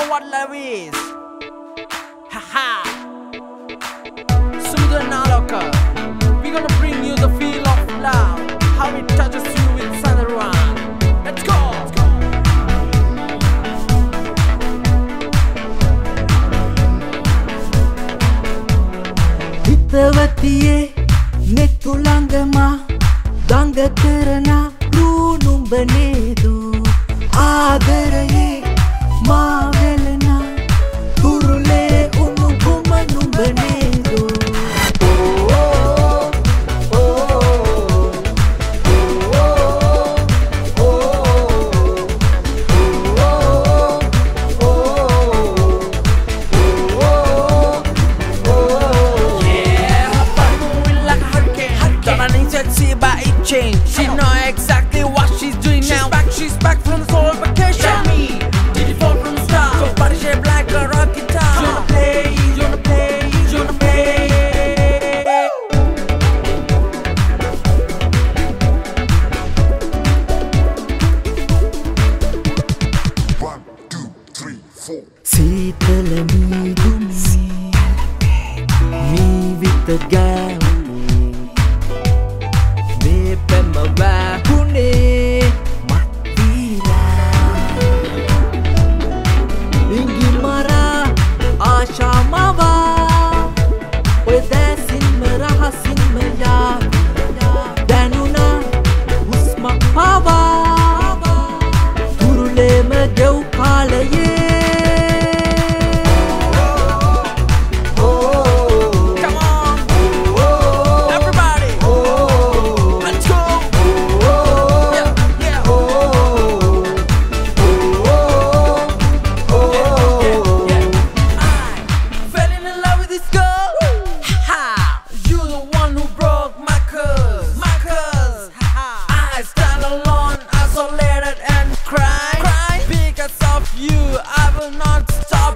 what love is. Haha. Sudha Naloka. We're gonna bring you the feel of love, how it touches you with Sandaran. Let's go. Hitavatiye netulangama danga karana runumba nedu aadaraye maavelana turule unuguma numba nedu. See by it change. She know exactly what she's doing now. She's back from the soul vacation. Tell me, did it fall from the start? So body shaped like a rock guitar. You wanna play, you wanna play, you wanna play. 1, 2, 3, 4. Sitala meegumi mee vitagaw Pemawahune matila Ingi mara asha mawa Odesin marahasin maya Danuna usmak pawa Turule madew kalaye You, I will not stop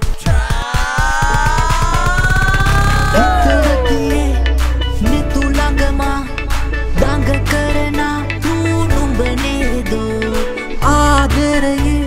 trying. Hitavatiye netulangama danga karana runumba nedu aadaraye